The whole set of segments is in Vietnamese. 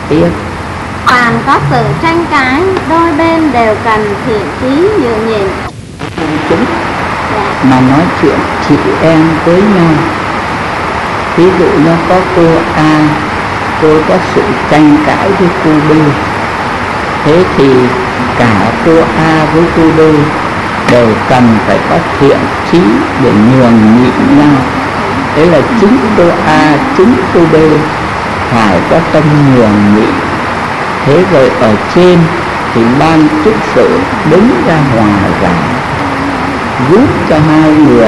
Tiếp. 凡có sự tranh cãi, đôi bên đều cần thiện chí nhường nhịn. Chúng mà nói chuyện chị em với nhau, ví dụ như có cô A, cô có sự tranh cãi với cô B, thế thì cả cô A với cô B đều cần phải có thiện chí để nhường nhịn nhau. Thế là chính cô A, chính cô B phải có tâm nhường nhịn. Thế rồi ở trên thì ban túc sự đứng ra hòa giải, giúp cho hai người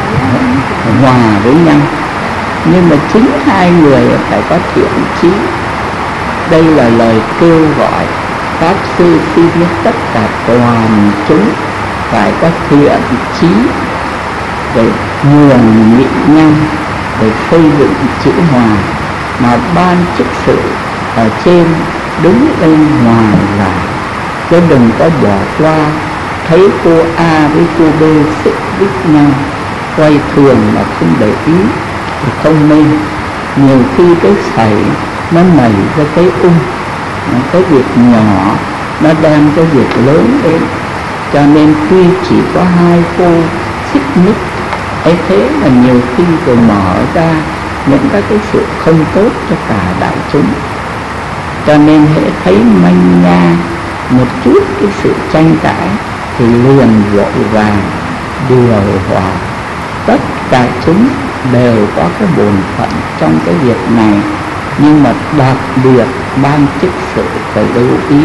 hòa với nhau. Nhưng mà chính hai người phải có thiện chí. Đây là lời kêu gọi Pháp Sư xin tất cả toàn chúng phải có thiện chí để nhường nhịn nhau, để xây dựng chữ hòa. Mà ban chức sự ở trên đứng lên hòa giải, chứ đừng có bỏ qua. Thấy cô A với cô B xích đích nhau, quay thường mà không để ý thì không nên. Nhiều khi cái sảy nó nảy ra cái cái việc nhỏ nó đem cái việc lớn lên. Cho nên tuy chỉ có hai cô xích mích ấy, thế mà nhiều khi rồi mở ra những cái sự không tốt cho cả đại chúng. Cho nên hễ thấy manh nha một chút cái sự tranh cãi thì liền vội vàng điều hòa. Tất cả chúng đều có cái bổn phận trong cái việc này, nhưng mà đặc biệt ban chức sự phải lưu ý.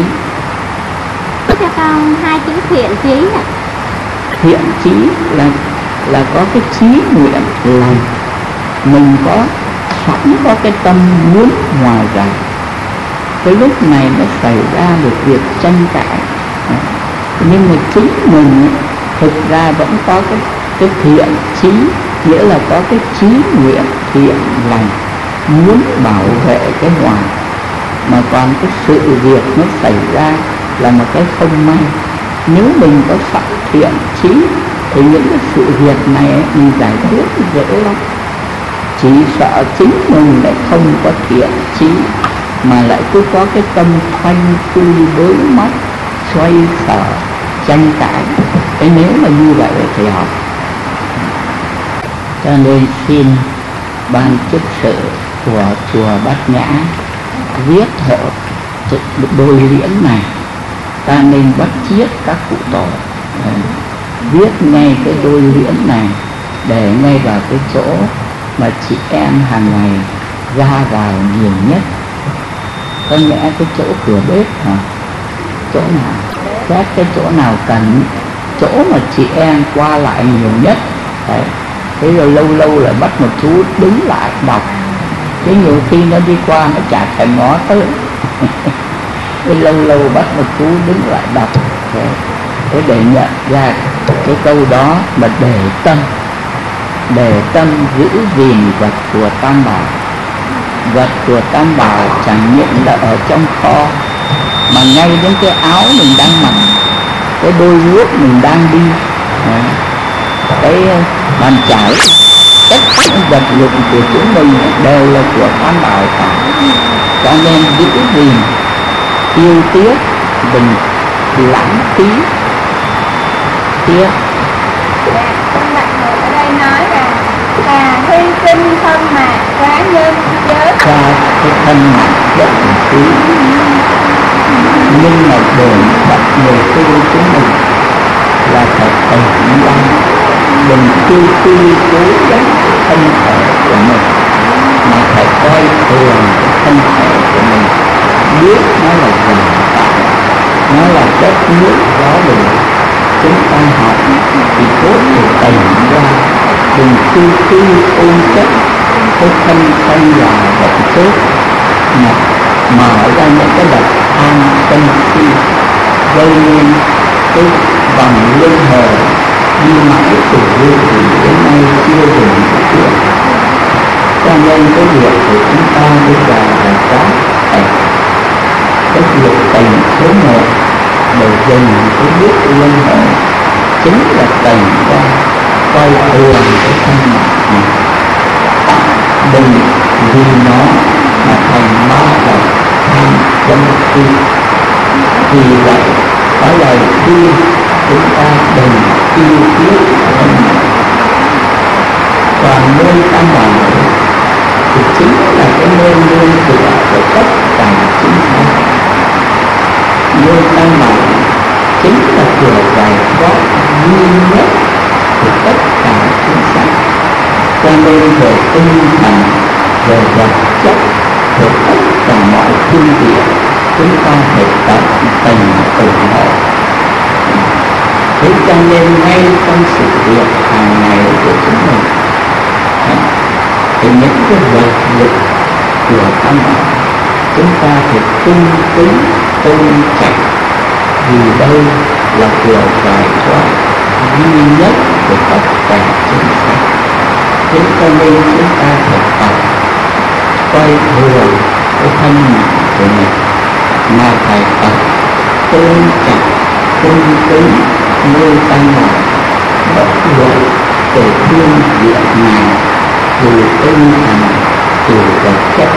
Cho con hai chữ thiện chí ạ. Thiện chí là có cái chí nguyện lành, mình có sẵn có cái tâm muốn hòa giải. Cái lúc này nó xảy ra được việc tranh cãi, nhưng mà chính mình thực ra vẫn có cái thiện chí, nghĩa là có cái chí nguyện thiện lành, muốn bảo vệ cái hòa. Mà còn cái sự việc nó xảy ra là một cái không may. Nếu mình có sẵn thiện chí thì những cái sự việc này mình giải quyết dễ lắm. Chỉ sợ chính mình lại không có thiện chí, mà lại cứ có cái tâm khoanh phui đối mắt, xoay sở, tranh cãi. Thế nếu mà như vậy thì học. Cho nên xin ban chức sự của chùa Bát Nhã viết hộ đôi liễn này. Ta nên bắt chiết các cụ tổ, viết ngay cái đôi liễn này để ngay vào cái chỗ mà chị em hàng ngày ra vào nhiều nhất. Có nghĩa cái chỗ cửa bếp hả? Chỗ nào? Các cái chỗ nào cần, chỗ mà chị em qua lại nhiều nhất. Đấy. Thế rồi lâu lâu lại bắt một chú đứng lại đọc. Thế nhiều khi nó đi qua nó chả thèm ngó tới. Thế lâu lâu bắt một chú đứng lại đọc. Thế để nhận ra cái câu đó mà để tâm giữ gìn vật của Tam Bảo. Vật của Tam Bảo chẳng những là ở trong kho, mà ngay đến cái áo mình đang mặc, cái đôi guốc mình đang đi, cái bàn chải, tất cả những vật dụng của chúng mình đều là của Tam Bảo cả. Cho nên giữ gìn, yêu tiếc, đừng lãng phí. Tiếp. Ông Đại Hội ở đây nói rằng thà hy sinh thân mạng cá nhân giới Ra cái thân mạng rất là quý, nhưng mà để bắt người tu chúng mình là phải tỉnh tâm, đừng tư cố gắng thân thể của mình, mà phải coi thường thân thể của mình, biết nó là tình cảm, nó là đất nước gió bình. Chúng ta học thì tốt để tỉnh ra, đừng tư ôm chấp cái thân sanh và bệnh chết, mà mở ra những cái đập tham sân si, gây nên cái vòng luân hồi đi mãi từ vô thủy đến nay chưa dừng được. Cho nên cái việc của chúng ta bây giờ là quá thành. Cái việc thành số một để dừng cái bước luân hồi chính là thành ra coi thường cái thân mạng này. Đừng vì nó mà thành ma đầu tham Vì vậy có lời khuyên chúng ta đừng yêu tiếc thân mạng. Còn nơi tam bảo thì chính là cái nơi nương tựa của tất cả chúng ta. Nơi tam bảo chính là cửa giải thoát duy nhất của tất cả chúng sanh. Cho nên về tinh thần, về vật chất, về tất cả mọi phương diện chúng ta phải tận tình ủng hộ. Thế cho nên ngay trong sự việc hàng ngày của chúng mình thì những cái vật lực của tam bảo chúng ta phải cung kính tôn trọng, vì đây là cửa giải thoát duy nhất của tất cả chúng sanh. Thế cho nên chúng ta phải tập coi thường cái thân mạng của mình, mà phải tập tôn trọng, cung kính nơi tam bảo, bất luận từ phương diện nào, từ tinh thần, từ vật chất.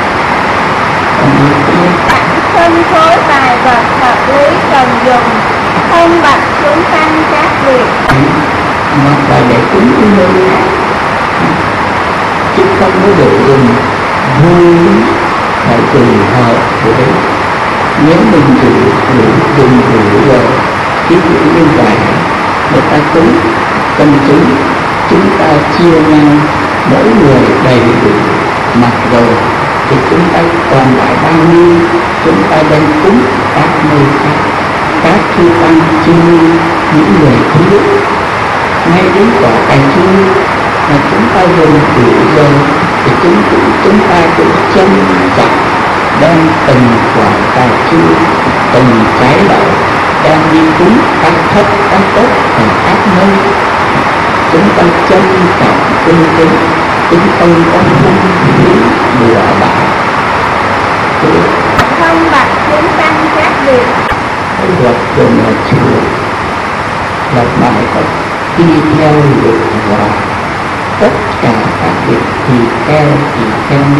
Phân phối tài vật hợp lý cần dùng, không bạch chúng tăng các việc. Mà phải để cúng cái nơi khác, chứ không có được dùng vui phải tùy hợp của đấy. Nếu mình dùng đủ rồi, ví dụ như vậy, người ta cúng công chúng ta chia nhau mỗi người đầy đủ mặc rồi, thì chúng ta còn lại bao nhiêu chúng ta đem cúng các nơi khác. Các chư tăng chia những người thiếu, ngay đến quả cải chuông mà chúng ta dùng đủ rồi, thì chúng ta cũng trân trọng đem từng quả cải chuông, từng trái đậu đem đi cúng các thất các tốt ở các nơi. Chúng ta trân trọng cung kính, chúng không có phung phí bừa bãi. Không bạch chúng tăng các việc. Cái luật của nhà chùa là bài có đi theo luật và tất cả các việc thì theo đi.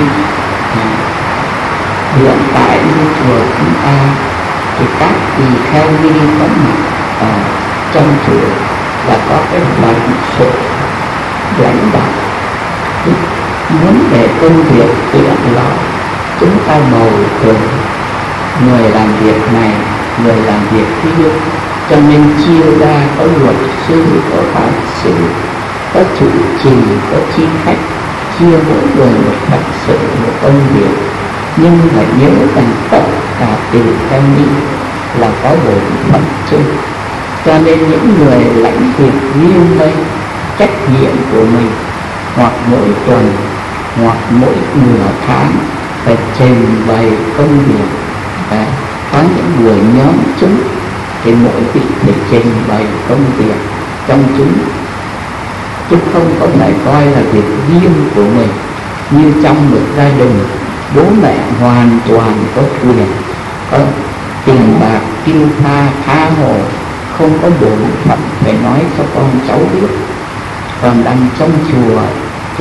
Hiện tại như chùa chúng ta thì các tỳ kheo ni có mặt ở trong chùa là có cái phận sự lãnh đạo. Muốn để công việc tiện lợi, chúng ta bầu thường người làm việc này, người làm việc kia, cho nên chia ra có luật sư, có pháp sư, có chủ trì, có chi khách, chia mỗi người một phận sự, một công việc. Nhưng phải nhớ rằng tất cả tỳ kheo ni là có bổn phận chung, cho nên những người lãnh việc riêng đây, trách nhiệm của mình hoặc mỗi tuần hoặc mỗi nửa tháng phải trình bày công việc. Có những buổi nhóm chúng thì mỗi vị phải trình bày công việc trong chúng, chứ không có phải coi là việc riêng của mình. Như trong một gia đình, bố mẹ hoàn toàn có quyền, có tiền bạc tiêu pha tha hồ, không có bổn phận phải nói cho con cháu biết. Còn đằng trong chùa thì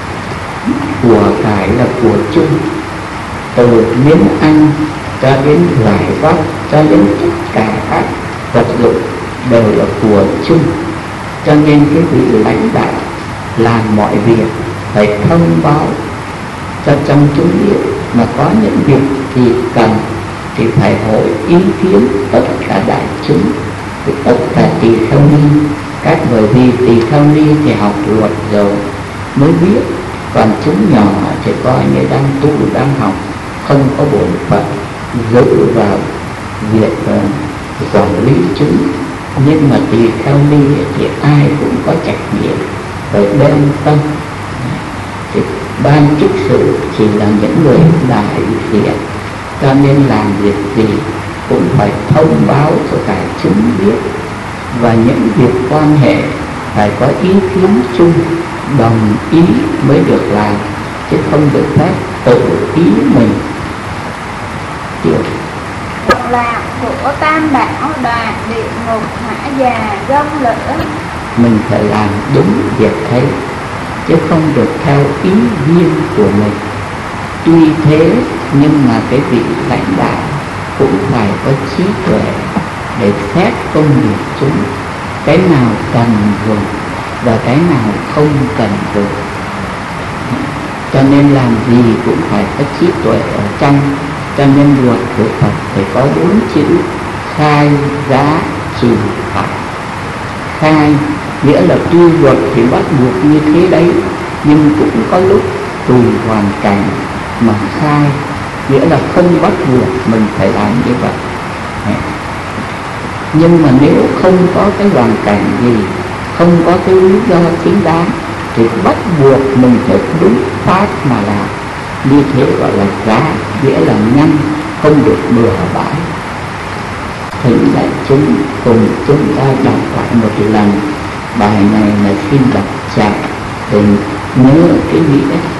của cải là của chung, từ miếng ăn cho đến vải vóc, cho đến tất cả các vật dụng đều là của chung. Cho nên cái vị lãnh đạo làm mọi việc phải thông báo cho trong chúng biết, mà có những việc thì cần thì phải hỏi ý kiến tất cả đại chúng, tất cả tỳ kheo ni. Các bởi vì tỳ kheo ni thì học luật rồi mới biết, còn chúng nhỏ thì coi như đang tu đang học, không có bổn phận giữ vào việc quản lý chúng. Nhưng mà tỳ kheo ni thì ai cũng có trách nhiệm phải đem tâm. Thì ban chức sự chỉ là những người đại diện, cho nên làm việc gì cũng phải thông báo cho cả chúng biết, và những việc quan hệ phải có ý kiến chung, đồng ý mới được làm, chứ không được phép tự ý mình. Lạc của tam bảo đoạt địa ngục hỏa già gông lửa. Mình phải làm đúng việc thấy, chứ không được theo ý riêng của mình. Tuy thế nhưng mà cái vị lãnh đạo cũng phải có trí tuệ để xét công việc chúng, cái nào cần dùng và cái nào không cần dùng. Cho nên làm gì cũng phải có trí tuệ ở trong. Cho nên luật của Phật phải có 4 chữ: khai, giá, trì, phạt. Khai nghĩa là tuy luật thì bắt buộc như thế đấy, nhưng cũng có lúc tùy hoàn cảnh mà khai, nghĩa là không bắt buộc mình phải làm như vậy. Nhưng mà nếu không có cái hoàn cảnh gì, không có cái lý do chính đáng thì bắt buộc mình phải đúng pháp mà làm. Như thế gọi là giá, nghĩa là nhanh, không được bừa bãi. Thỉnh đại chúng cùng chúng ta đọc lại một lần bài này là xin đọc chậm để nhớ cái nghĩa